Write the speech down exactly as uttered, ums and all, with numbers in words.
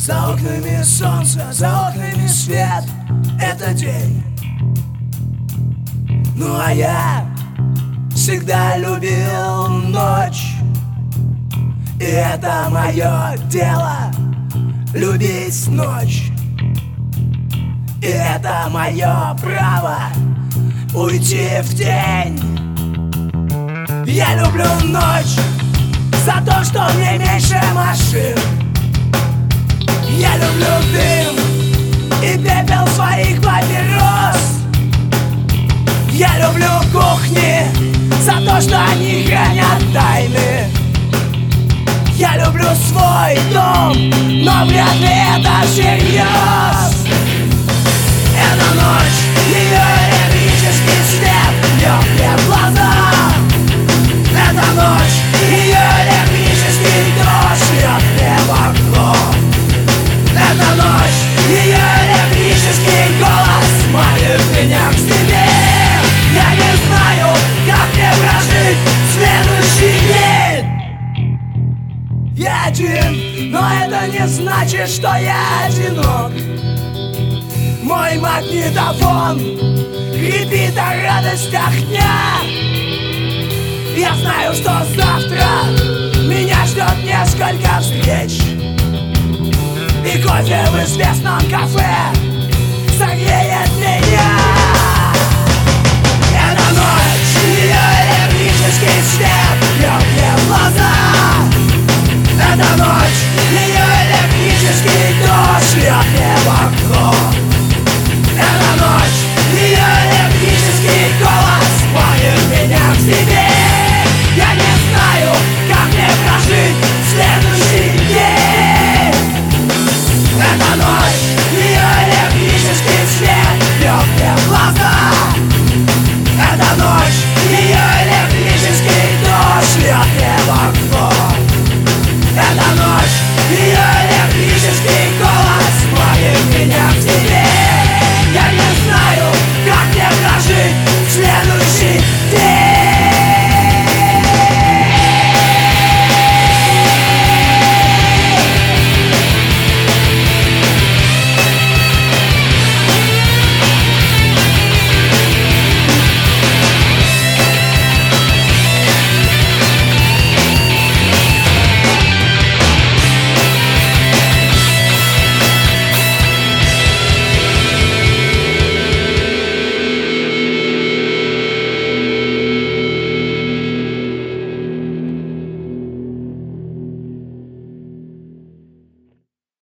За окнами солнце, за окнами свет. Это день. Ну а я всегда любил ночь. И это мое дело — любить ночь. И это мое право — уйти в тень. Я люблю ночь за то, что мне меньше машин. Я люблю дым и пепел своих папирос. Я люблю кухни за то, что они хранят тайны. Я люблю свой дом, но вряд ли это всерьез. Эта ночь, ее электрический свет бьет мне в глаза. Эта ночь, ее электрический дождь льет мне в окно. Эта ночь, ее электрический голос манит меня к себе. Я не знаю, как мне прожить следующий день. Я один, но это не значит, что я одинок. Мой магнитофон крепит о радостях дня. Я знаю, что завтра меня ждет несколько встреч. И кофе в известном кафе согреет